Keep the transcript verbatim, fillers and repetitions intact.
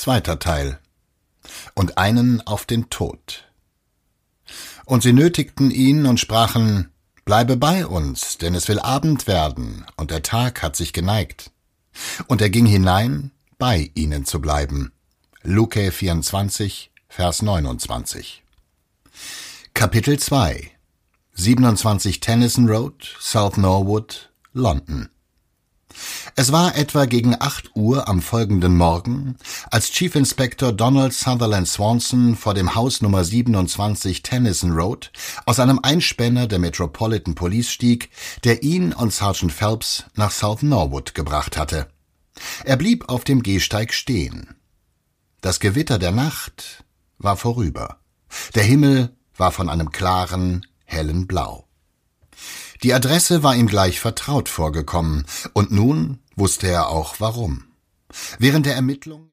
Zweiter Teil. Und einen auf den Tod. Und sie nötigten ihn und sprachen: »Bleibe bei uns, denn es will Abend werden, und der Tag hat sich geneigt.« Und er ging hinein, bei ihnen zu bleiben. Luke vierundzwanzig, Vers neunundzwanzig. Kapitel zwei. siebenundzwanzig Tennyson Road, South Norwood, London. Es war etwa gegen acht Uhr am folgenden Morgen, als Chief Inspector Donald Sutherland Swanson vor dem Haus Nummer siebenundzwanzig Tennyson Road aus einem Einspänner der Metropolitan Police stieg, der ihn und Sergeant Phelps nach South Norwood gebracht hatte. Er blieb auf dem Gehsteig stehen. Das Gewitter der Nacht war vorüber. Der Himmel war von einem klaren, hellen Blau. Die Adresse war ihm gleich vertraut vorgekommen, und nun wusste er auch warum. Während der Ermittlung